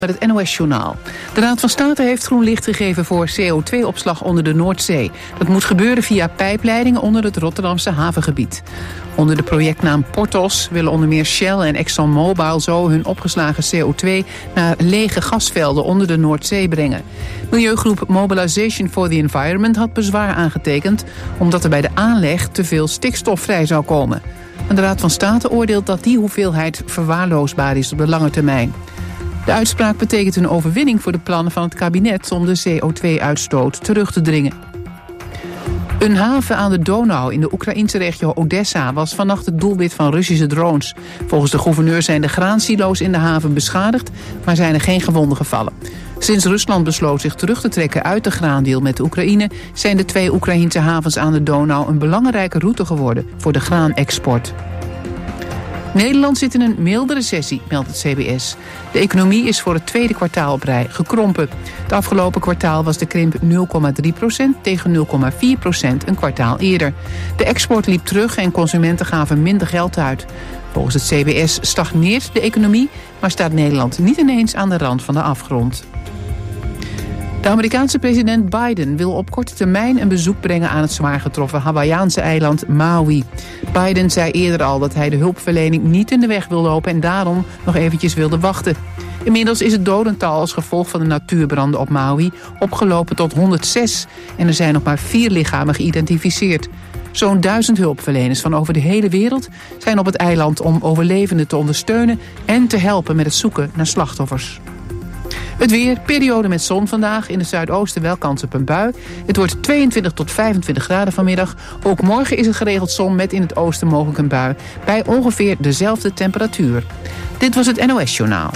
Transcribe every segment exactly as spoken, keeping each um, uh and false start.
Met het N O S-journaal. De Raad van State heeft groen licht gegeven voor C O twee opslag onder de Noordzee. Dat moet gebeuren via pijpleidingen onder het Rotterdamse havengebied. Onder de projectnaam Portos willen onder meer Shell en ExxonMobil zo hun opgeslagen C O twee naar lege gasvelden onder de Noordzee brengen. Milieugroep Mobilization for the Environment had bezwaar aangetekend omdat er bij de aanleg te veel stikstof vrij zou komen. En de Raad van State oordeelt dat die hoeveelheid verwaarloosbaar is op de lange termijn. De uitspraak betekent een overwinning voor de plannen van het kabinet om de C O twee uitstoot terug te dringen. Een haven aan de Donau in de Oekraïnse regio Odessa was vannacht het doelwit van Russische drones. Volgens de gouverneur zijn de graansilo's in de haven beschadigd, maar zijn er geen gewonden gevallen. Sinds Rusland besloot zich terug te trekken uit de graandeal met de Oekraïne, zijn de twee Oekraïnse havens aan de Donau een belangrijke route geworden voor de graanexport. Nederland zit in een milde recessie, meldt het C B S. De economie is voor het tweede kwartaal op rij gekrompen. Het afgelopen kwartaal was de krimp nul komma drie procent tegen nul komma vier procent een kwartaal eerder. De export liep terug en consumenten gaven minder geld uit. Volgens het C B S stagneert de economie, maar staat Nederland niet ineens aan de rand van de afgrond. De Amerikaanse president Biden wil op korte termijn een bezoek brengen aan het zwaar getroffen Hawaïaanse eiland Maui. Biden zei eerder al dat hij de hulpverlening niet in de weg wil lopen en daarom nog eventjes wilde wachten. Inmiddels is het dodental als gevolg van de natuurbranden op Maui opgelopen tot honderdzes en er zijn nog maar vier lichamen geïdentificeerd. Zo'n duizend hulpverleners van over de hele wereld zijn op het eiland om overlevenden te ondersteunen en te helpen met het zoeken naar slachtoffers. Het weer, periode met zon vandaag. In het zuidoosten wel kans op een bui. Het wordt tweeëntwintig tot vijfentwintig graden vanmiddag. Ook morgen is er geregeld zon met in het oosten mogelijk een bui. Bij ongeveer dezelfde temperatuur. Dit was het N O S-journaal.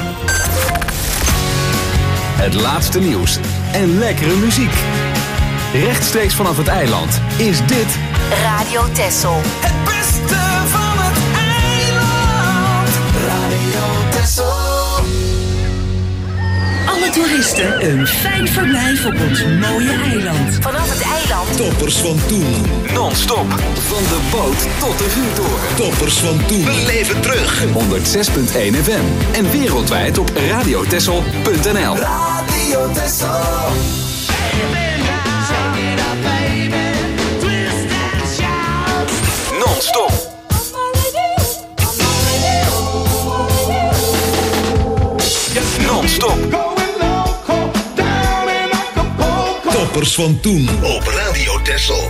Het laatste nieuws en lekkere muziek. Rechtstreeks vanaf het eiland is dit Radio Texel. Het beste van het eiland. Radio Texel. Alle toeristen een fijn verblijf op ons mooie eiland. Vanaf het eiland. Toppers van toen. non-stop van de boot tot de vuurtoren. Toppers van toen. We leven terug. honderd zes komma één F M en wereldwijd op radiotessel punt n l. Radio Texel. Non-stop. Non-stop. Toppers van toen op Radio Texel.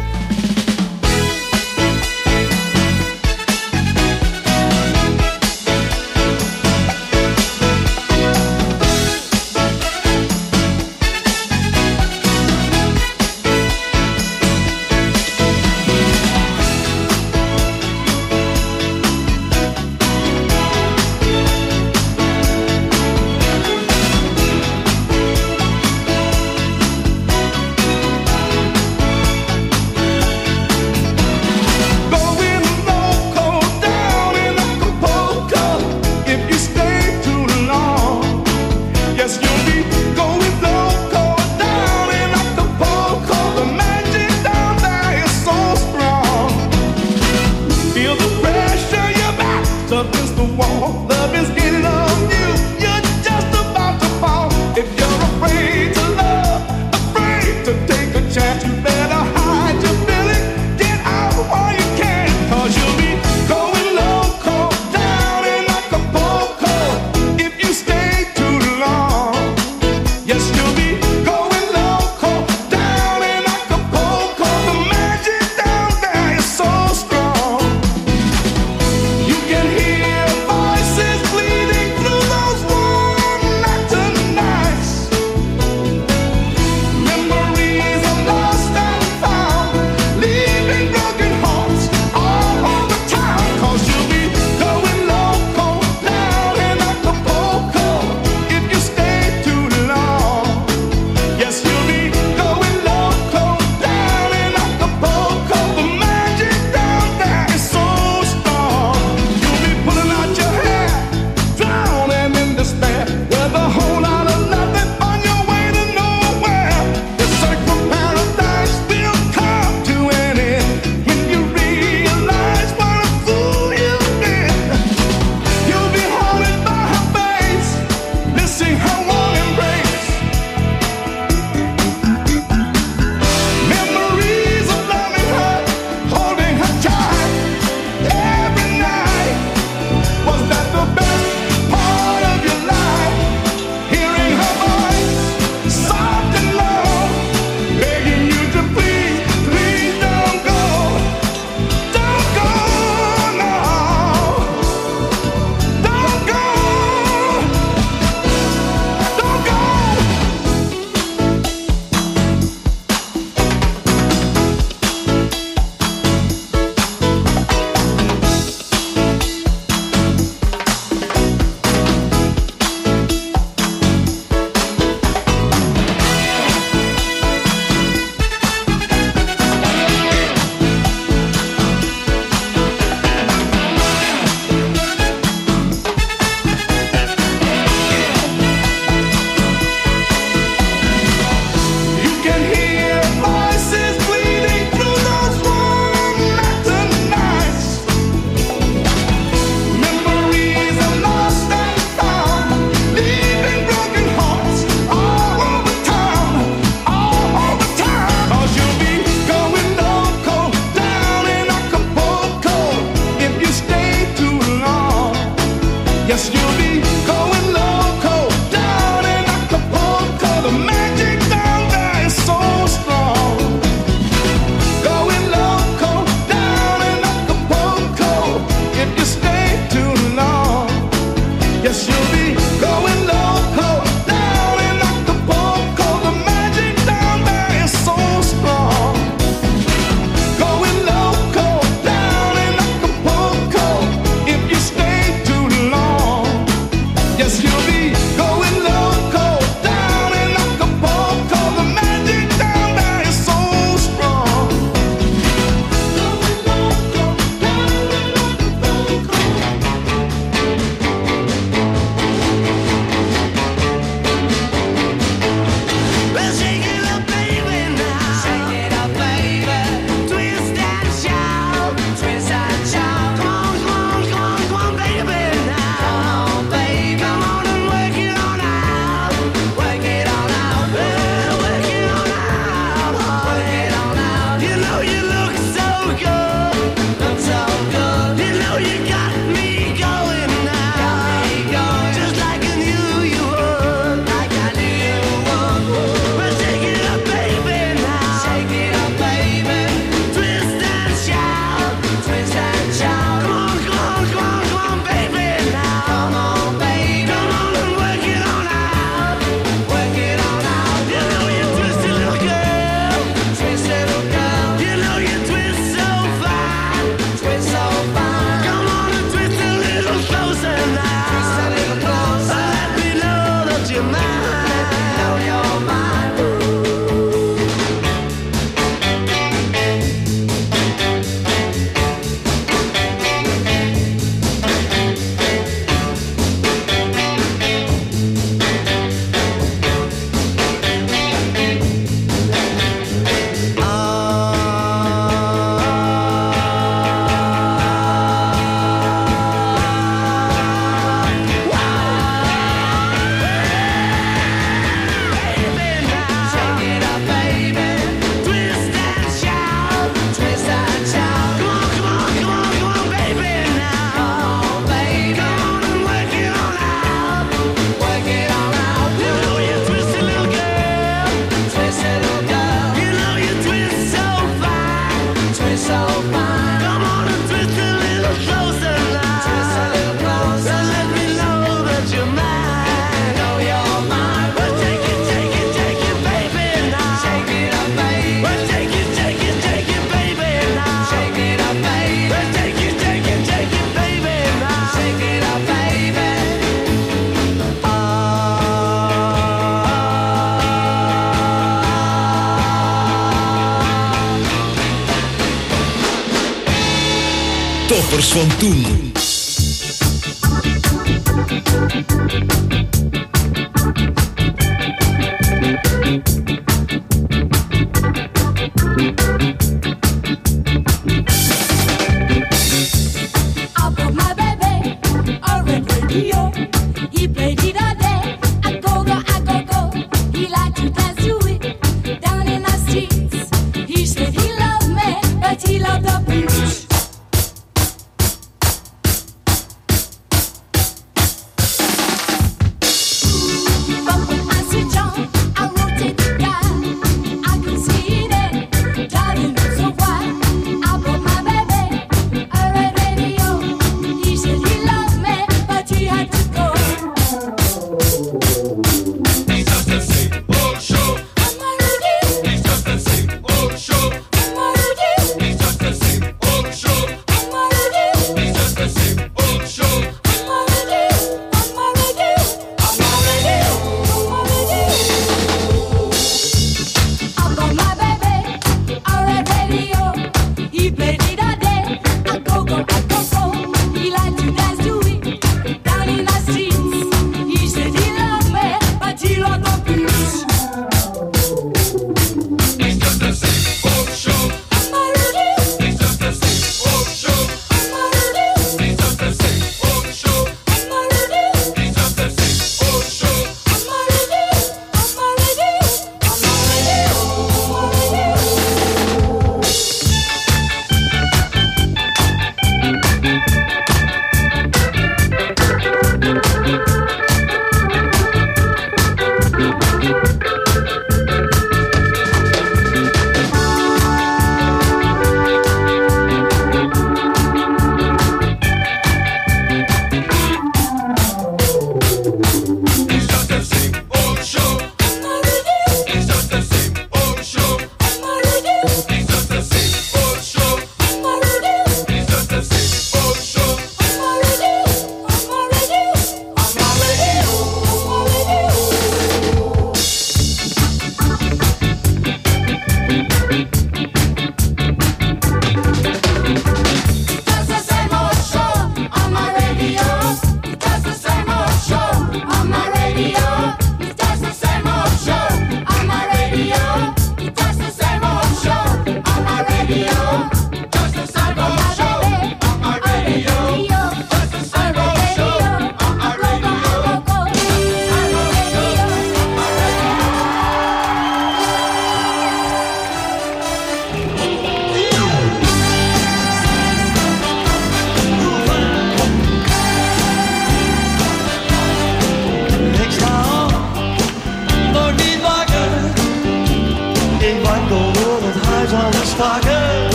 Toppers van toen.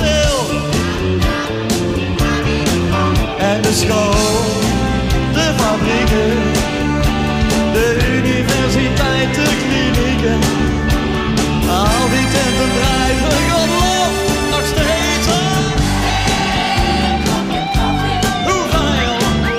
En de school, de fabrieken, de universiteiten, klinieken, al die tenten drijven, God lof, nog steeds aan. Hoeveel?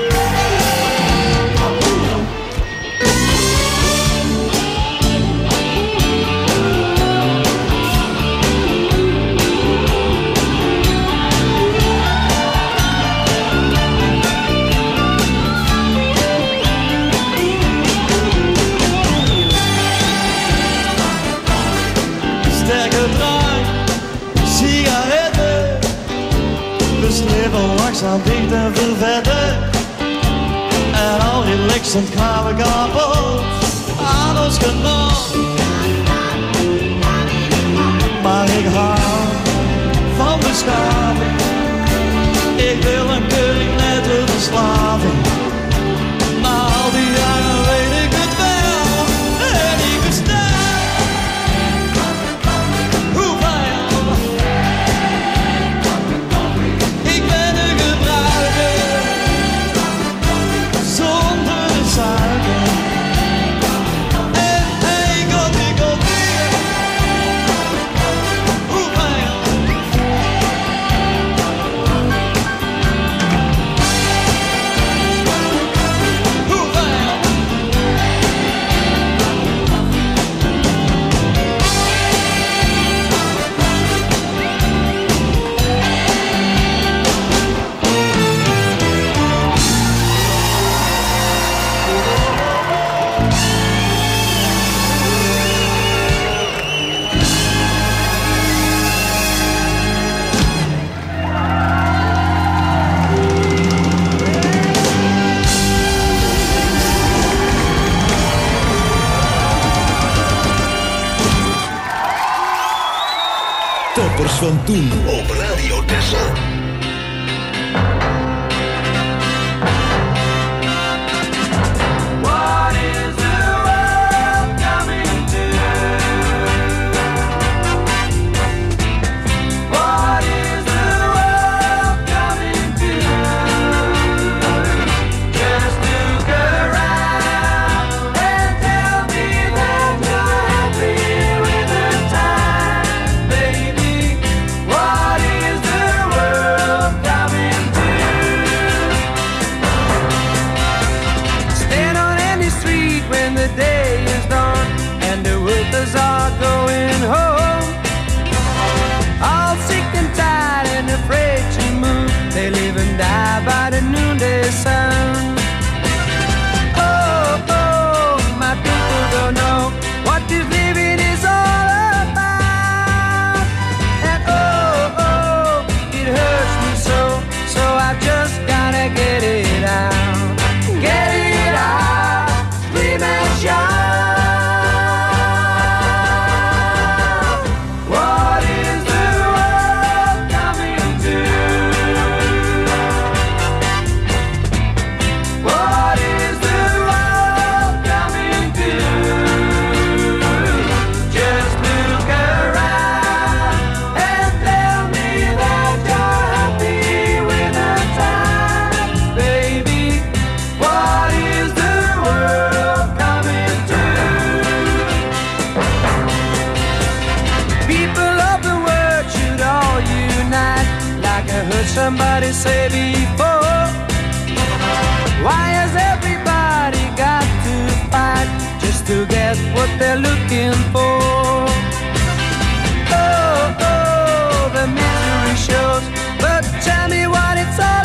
Leven langzaam dicht en vervetten. En al relaxend gaan we kapot aan ons genot. Maar ik hou van beschaving. Ik wil een kurk net te verslaven. Na al die jaren weet ik het wel. En ik bestel. Toppers van toen op Radio Texel. Somebody say before, why has everybody got to fight just to get what they're looking for? Oh, oh, the misery shows, but tell me what it's all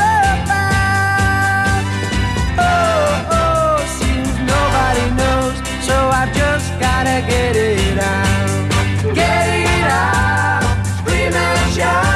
about. Oh, oh, seems nobody knows, so I've just gotta get it out. Get it out, scream and shout.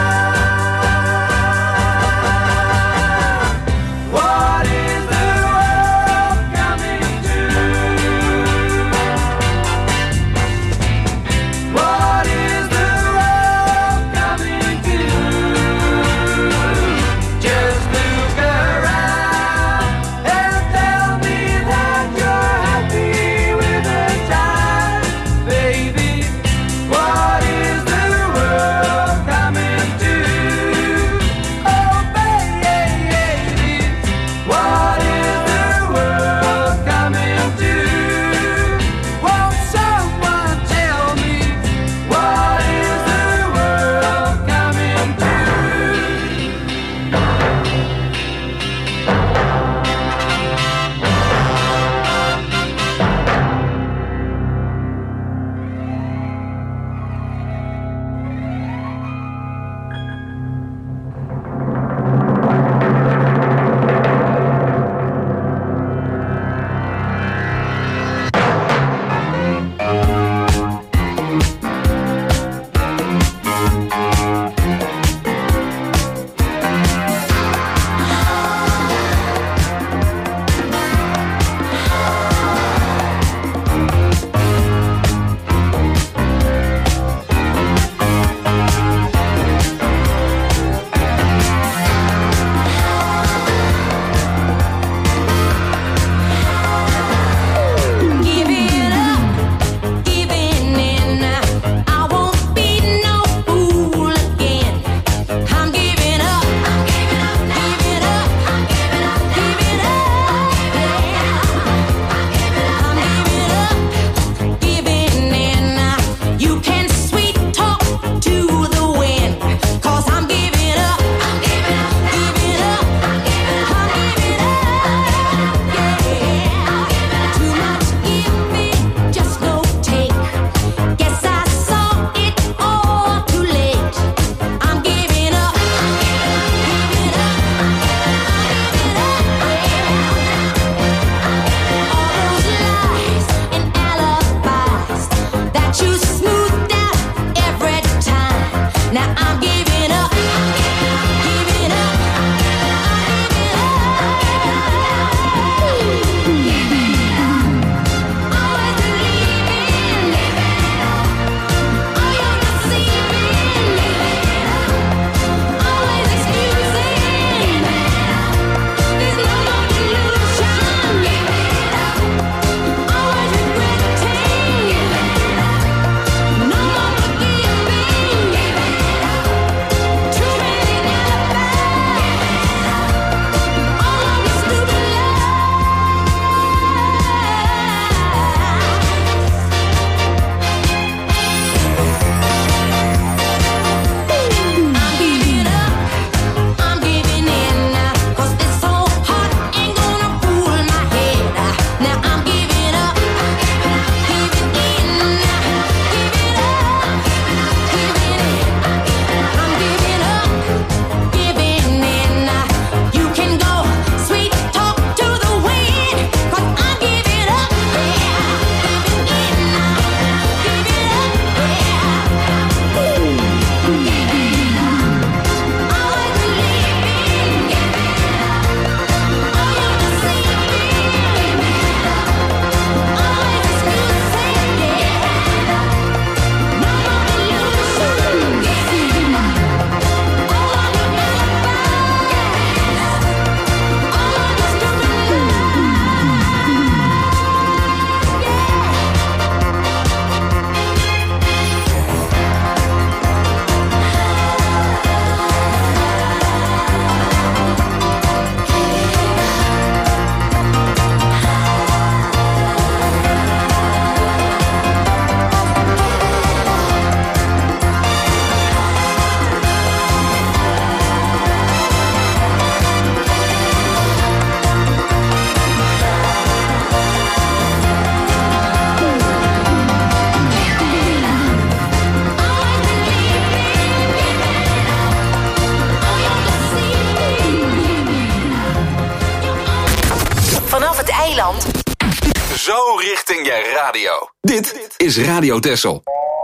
eiland. Zo richting je radio. Dit is Radio Texel.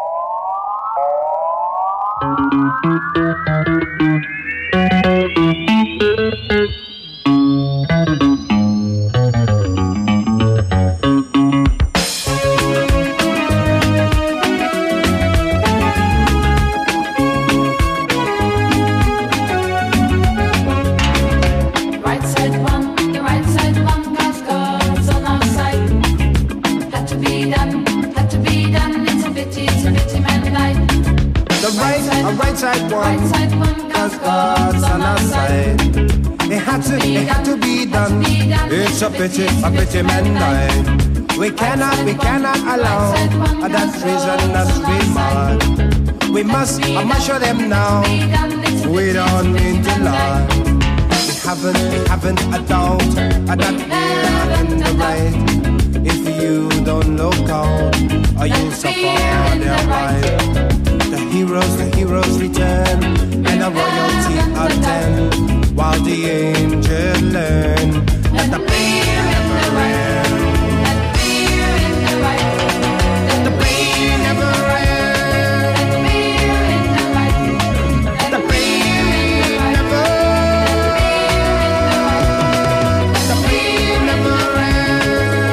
Side one, cause God's on our side. It had to, it had to be done. It's a pity, a pity man died. We cannot, we cannot allow that treasonous remark. We must, I must show them now. We don't mean to lie. We haven't, we haven't a doubt that we're in the right. If you don't look out, or you'll suffer their right. The heroes, the heroes return, and a royalty attend, while the angels learn that the pain never ends. That the pain never ends. The pain never ends. The pain never ends.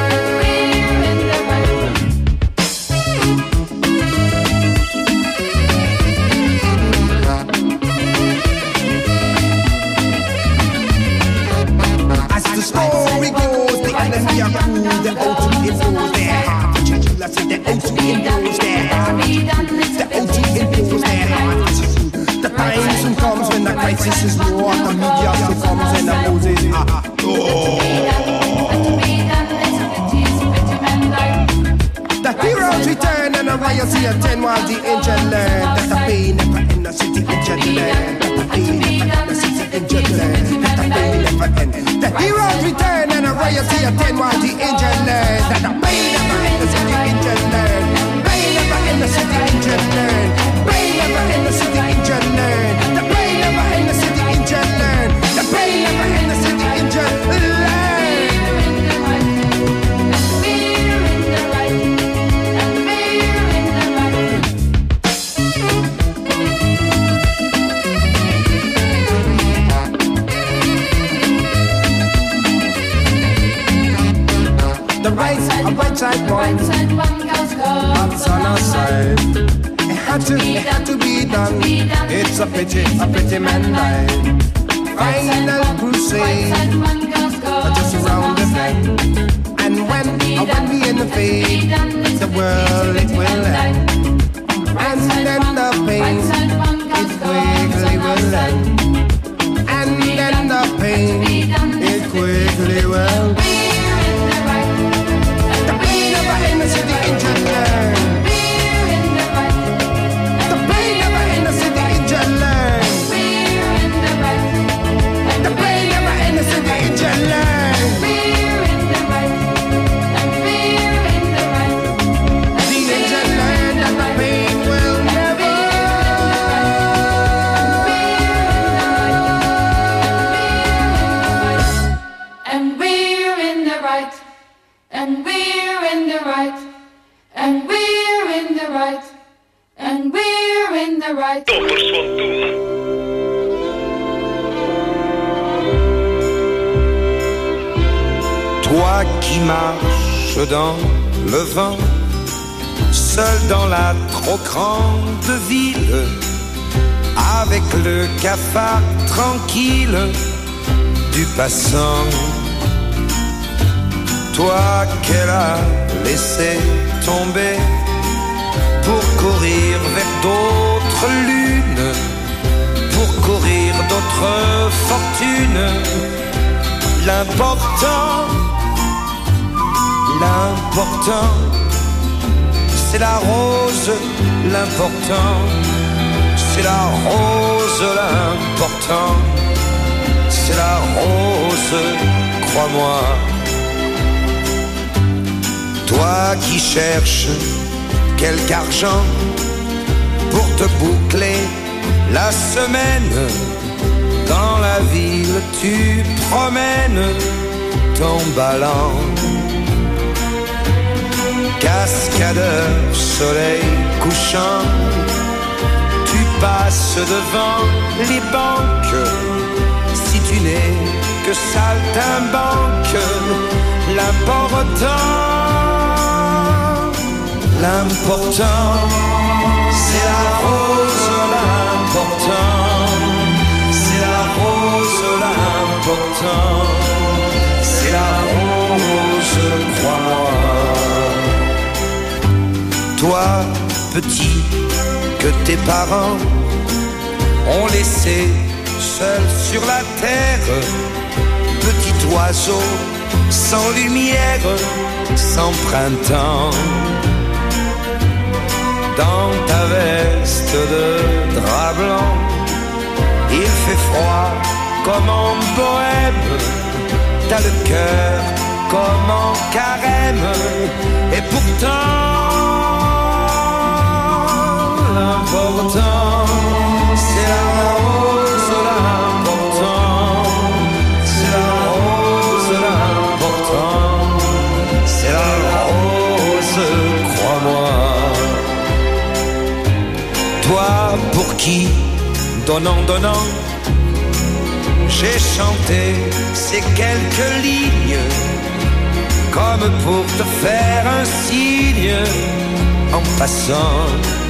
Enemy are cool, they're out to impose their heart. I said they're out to impose their heart. They're out to impose their heart. The time soon comes when the crisis is war. The media soon comes and the Moses are oh. The heroes return and the royalty attend, while the angel learn that the pain never end. The city angel learn that the pain never end. The city angel learn that the pain never end. The heroes return and the royalty attend, while the angel learn that the pain never end. The city angel learn. Pain never end. The city angel learn. Pain never end. The city angel learn. The pain never end. The city angel learn. The pain never end. The city angel learn. The right, a right side one, God's on our side. It had to, it had to be done. It's a pity, a pity man died. Final crusade, just around the bend. And when, when we invade, the world it will end. And then the pain, it quickly will end. And then the pain, it quickly will end. The city angel learn. The pain never end. The city angel learn. The pain never end. The city angel learn. The angel learn that the pain will never. And we're in the right. And we're in the right. And we're in the right. And we're in the right. Toppers van toen. Toi qui marches dans le vent, seul dans la trop grande ville, avec le cafard tranquille du passant. Toi qu'elle a laissé tomber pour courir vers d'autres lunes, pour courir d'autres fortunes. L'important, l'important, c'est la rose. L'important, c'est la rose. L'important, c'est la rose, crois-moi. Toi qui cherches quelque argent pour te boucler la semaine, dans la ville tu promènes tombe ballon. Cascadeur, soleil couchant, tu passes devant les banques. Si tu n'es que saltimbanque, l'important, l'important, c'est la rose, l'important, c'est la rose, l'important, c'est la rose, crois-moi. Toi, petit, que tes parents ont laissé seul sur la terre, petit oiseau sans lumière, sans printemps. Dans ta veste de drap blanc, il fait froid comme en bohème, t'as le cœur comme en carême, et pourtant l'important, c'est la rose, l'important, c'est la rose, l'important, c'est la rose, crois-moi. Toi pour qui, donnant, donnant, j'ai chanté ces quelques lignes, comme pour te faire un signe en passant.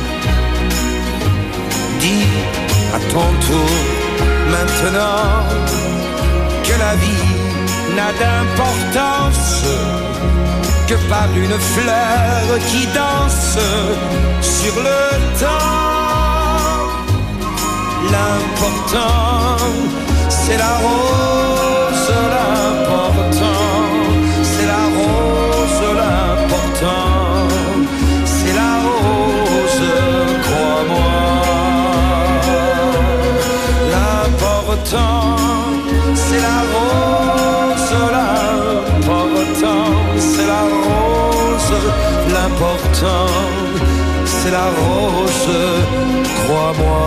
Dis à ton tour maintenant que la vie n'a d'importance que par une fleur qui danse sur le temps. L'important, c'est la rose, l'important, c'est la rose, l'important, c'est la rose, crois-moi. L'important, c'est la rose, l'important, c'est la rose, l'important, c'est la rose, crois-moi.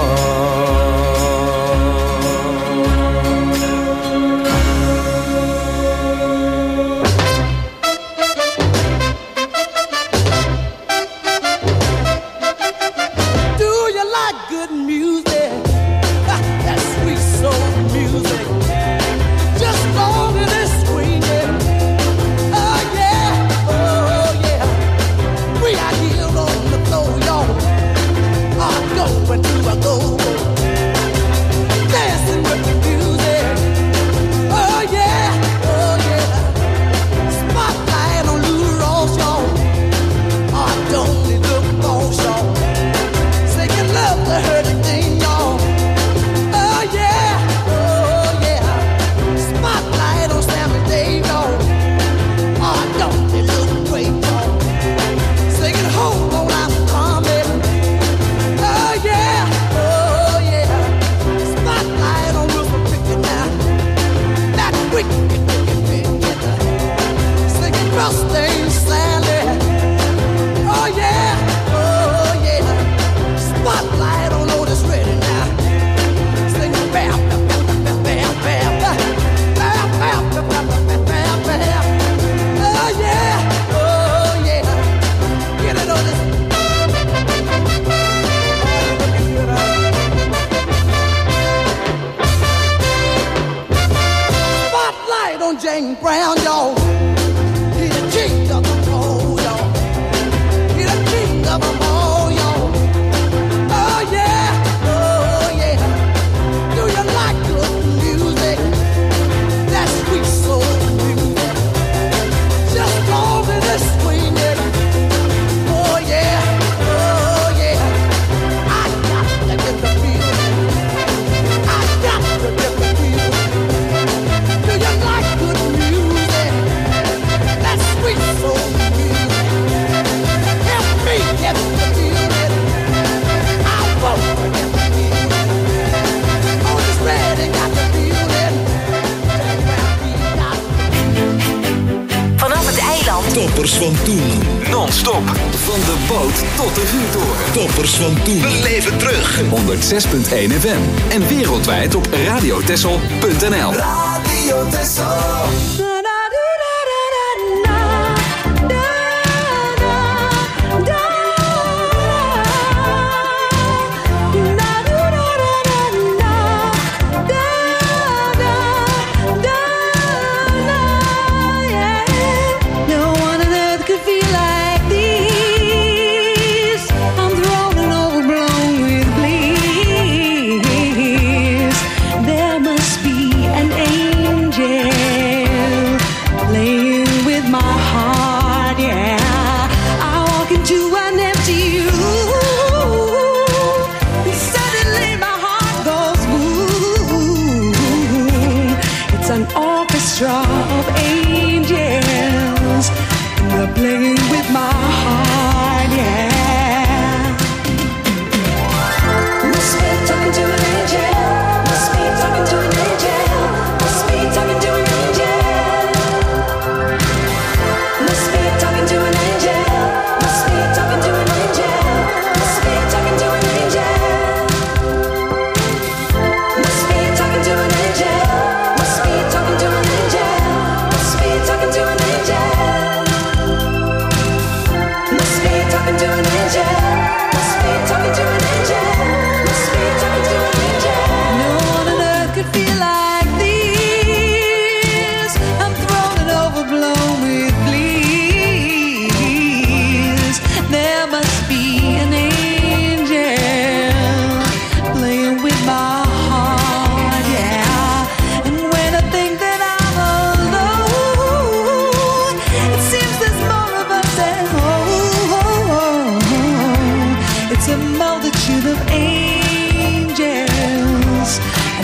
Toppers van toen. Non-stop. Van de boot tot de vuurtoren. Toppers van toen. We leven terug. honderd zes komma één F M. En wereldwijd op radiotessel punt n l. Radio Tessel.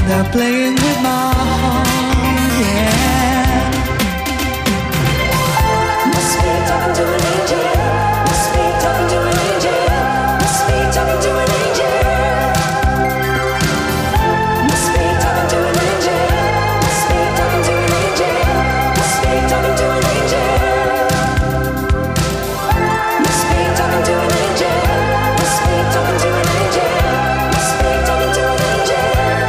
they're playing with my heart, yeah. Must be talking to an angel. Must be talking to an angel. Must be talking to an angel. Must be talking to an angel. Must be talking to an angel. Must be talking to an angel. Must be talking to an angel. Must be talking to an angel. Must be talking to an angel.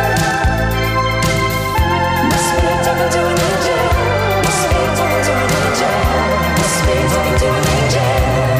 Must be talking to an angel. Must be talking to an angel. Must be talking to an angel.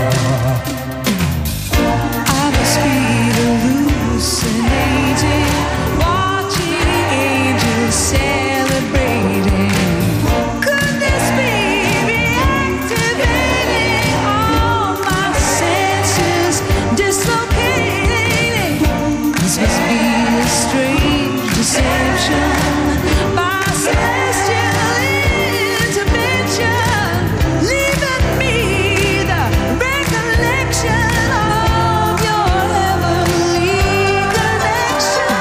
I must be hallucinating, watching angels celebrating. Could this be reactivating all my senses, dislocating? This must be a strange deception by celestial intervention, leaving me the recollection of your heavenly connection.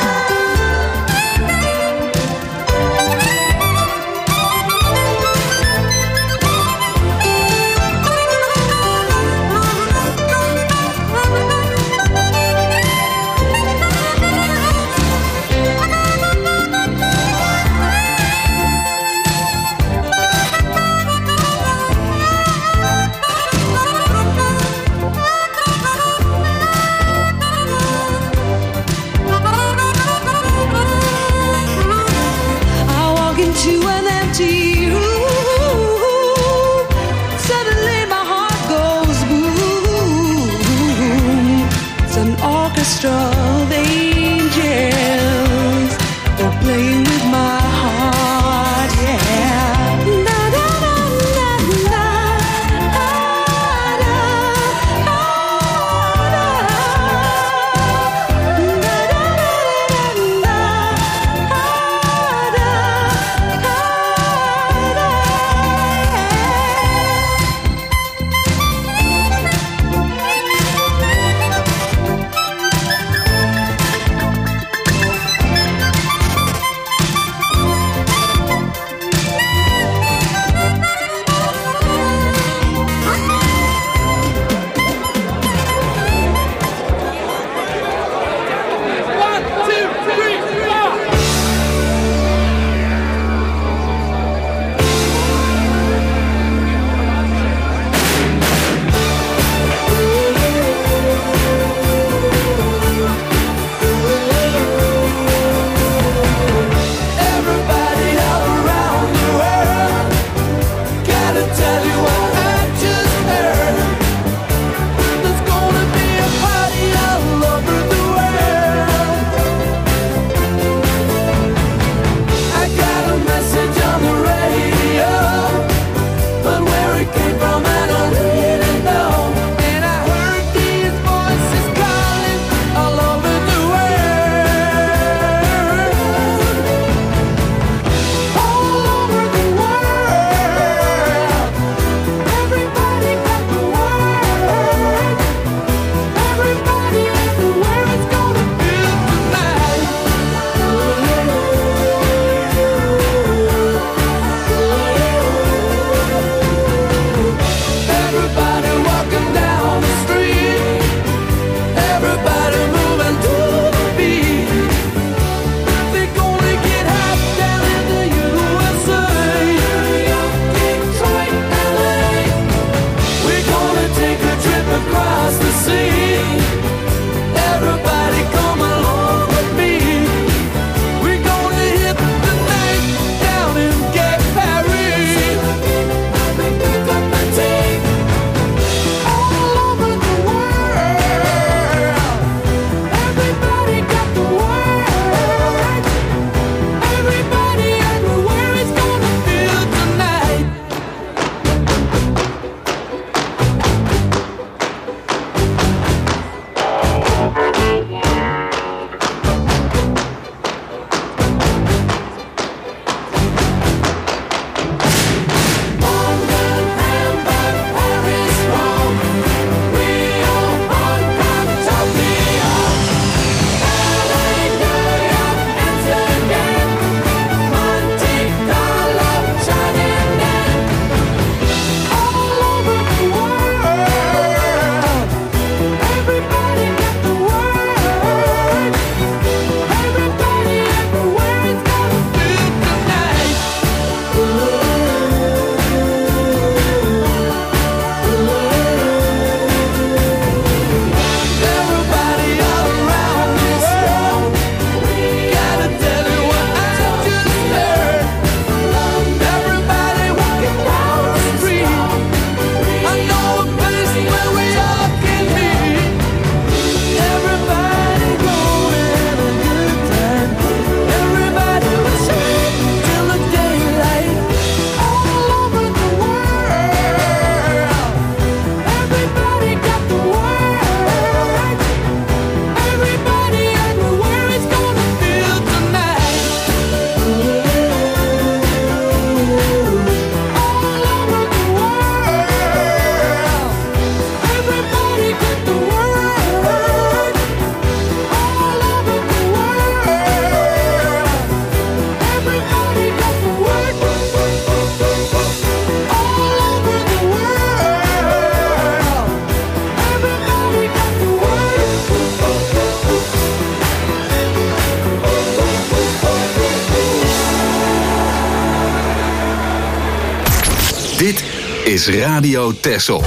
is Radio Texel.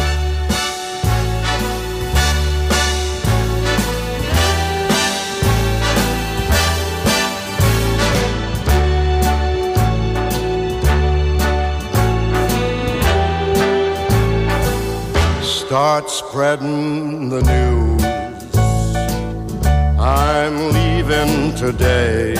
Start spreading the news. I'm leaving today.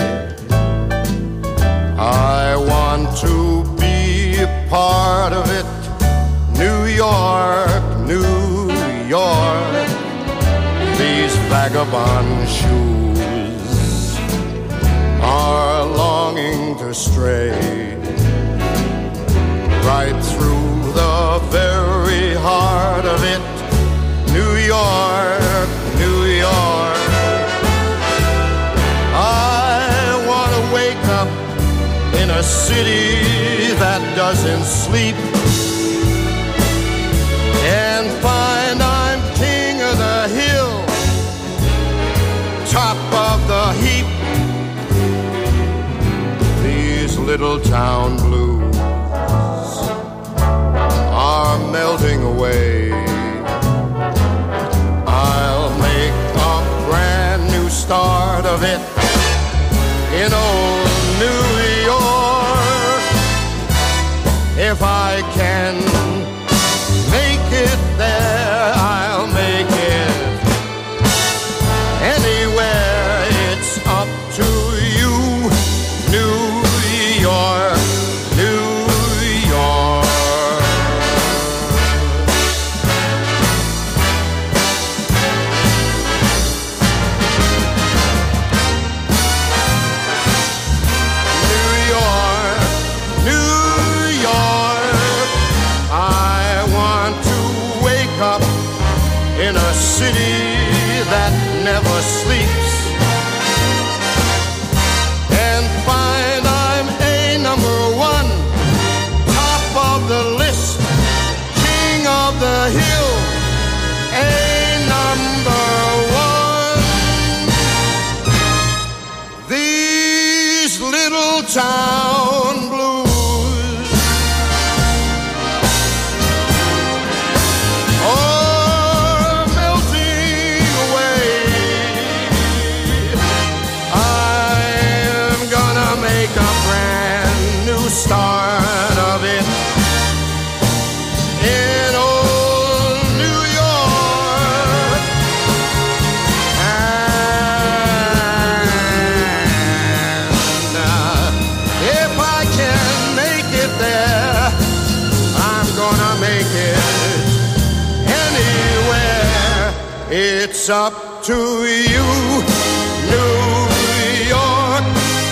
I want to be a part of it. New York, New York. These vagabond shoes are longing to stray right through the very heart of it. New York, New York. I want to wake up in a city that doesn't sleep and find I'm king of the hill, top of the heap. These little town blues are melting away. I'll make a brand new start of it in old New York. If I can make it there, I'll make it anywhere. It's up to you, New York, New York. In a city that never sleeps and find I'm a number one, top of the list, king of the hill, a number one. These little town blues start of it in old New York. And uh, if I can make it there, I'm gonna make it anywhere. It's up to you, New York.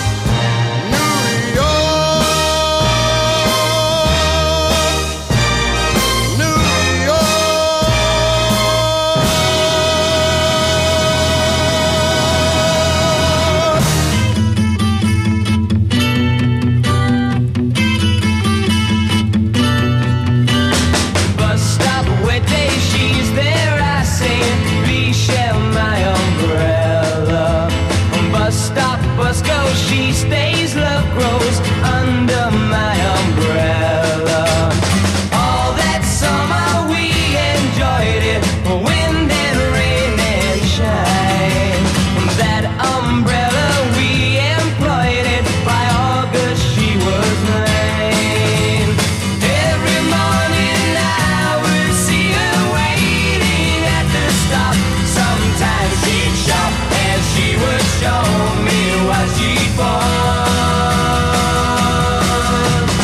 She stays, love grows under my umbrella. All that summer we enjoyed it, wind and rain and shine. That umbrella we employed it, by August she was mine. Every morning I would see her waiting at the stop. Sometimes she'd shop and she would show me what she'd bought.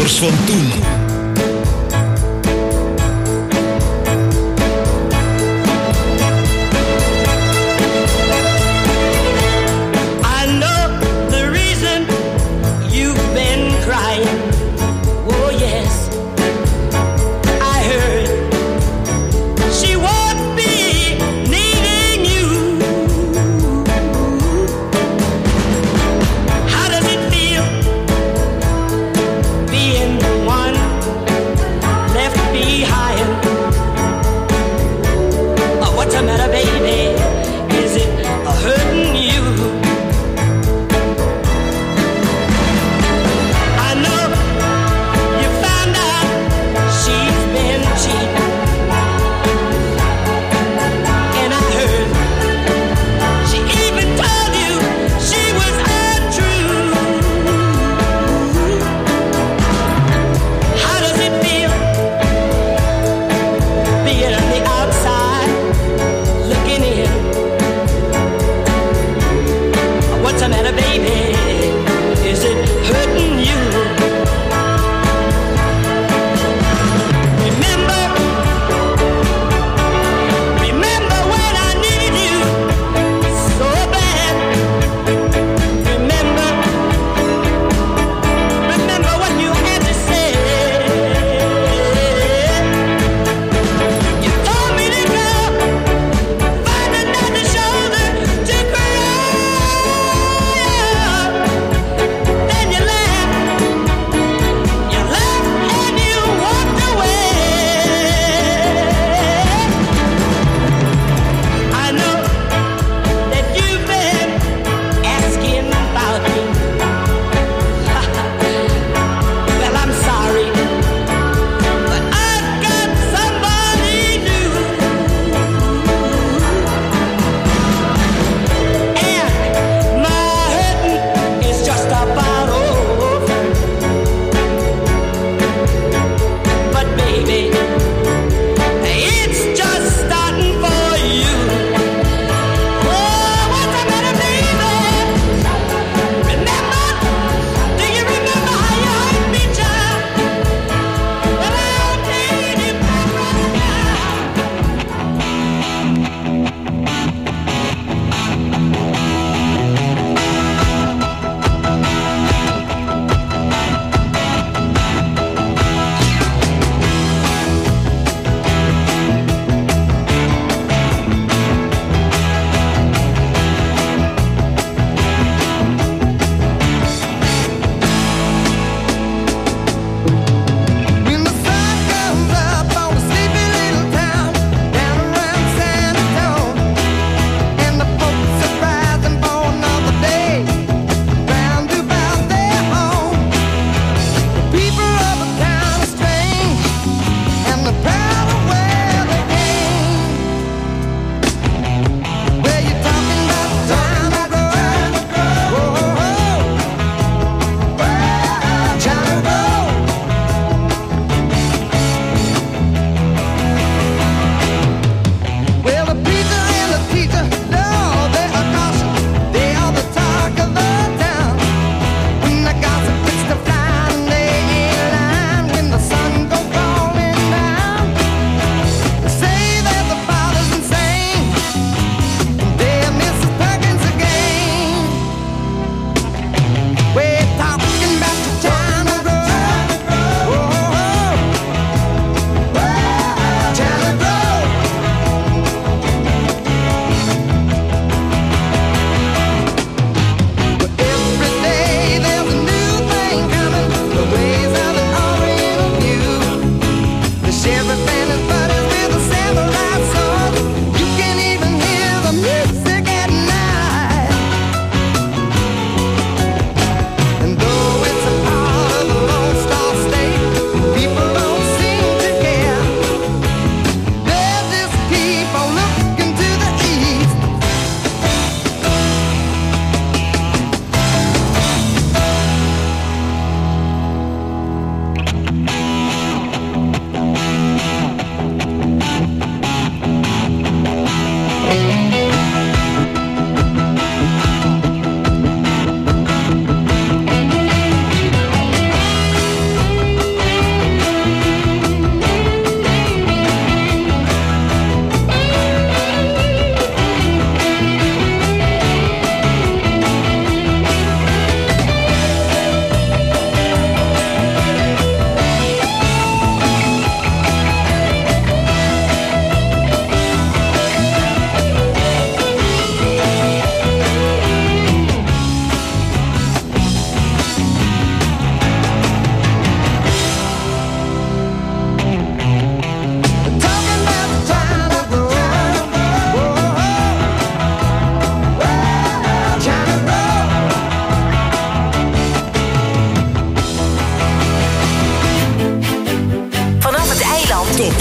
toppers van toen. One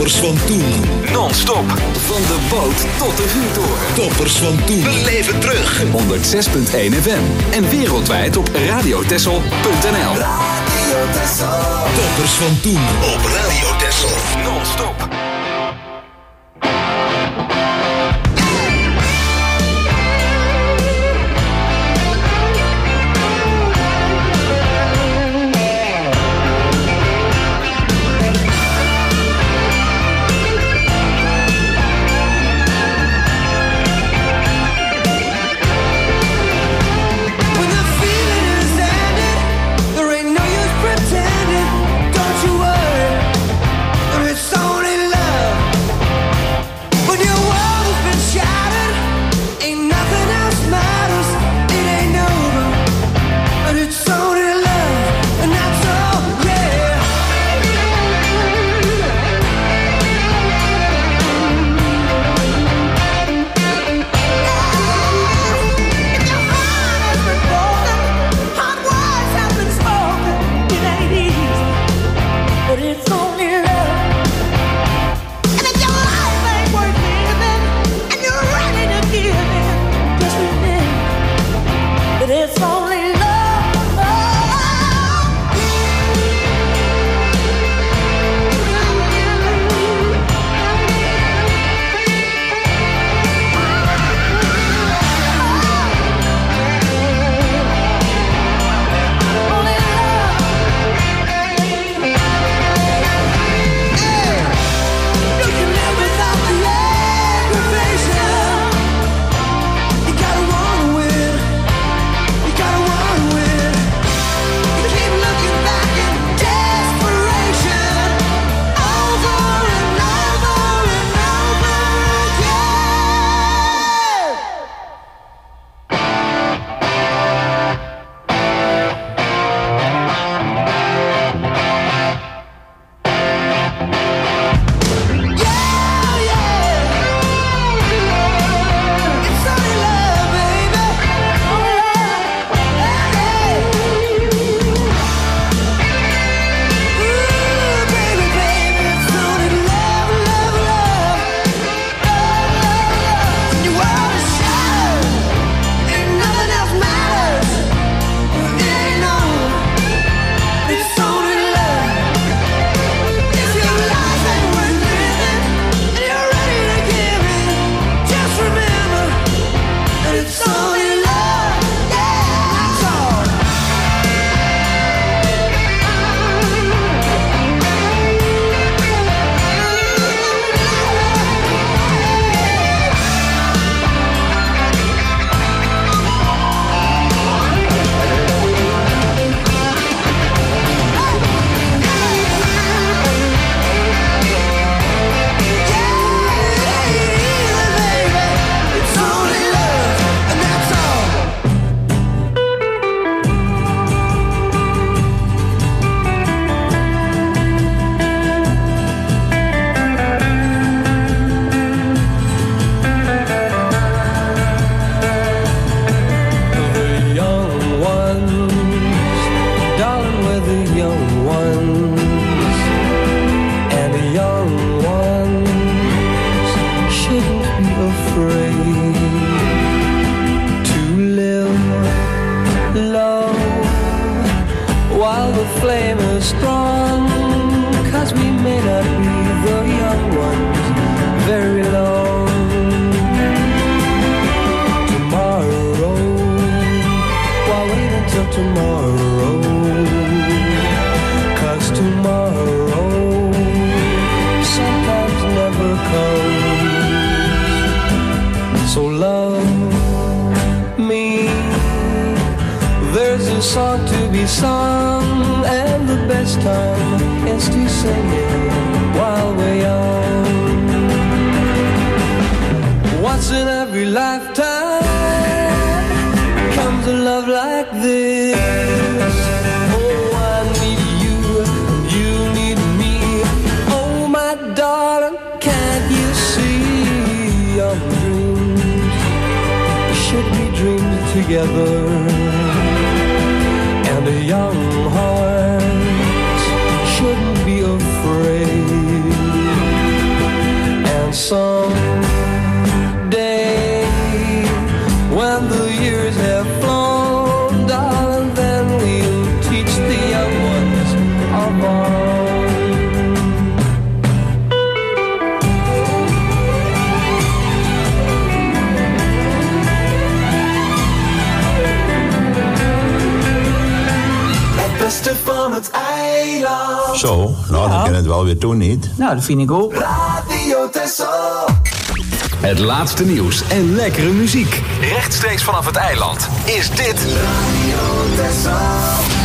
Toppers van toen. Non-stop. Van de boot tot de vuurtoren. Toppers van toen. Beleef het terug. honderd zes komma één F M. En wereldwijd op radiotessel punt n l. Radio Tessel. Toppers van toen op Radio Tessel. Non-stop. Don't you worry, it's only beste van het eiland. Zo, nou dan kan het wel weer toen niet. Nou, dat vind ik ook. Radio Texel. Het laatste nieuws en lekkere muziek. Rechtstreeks vanaf het eiland is dit Radio Texel.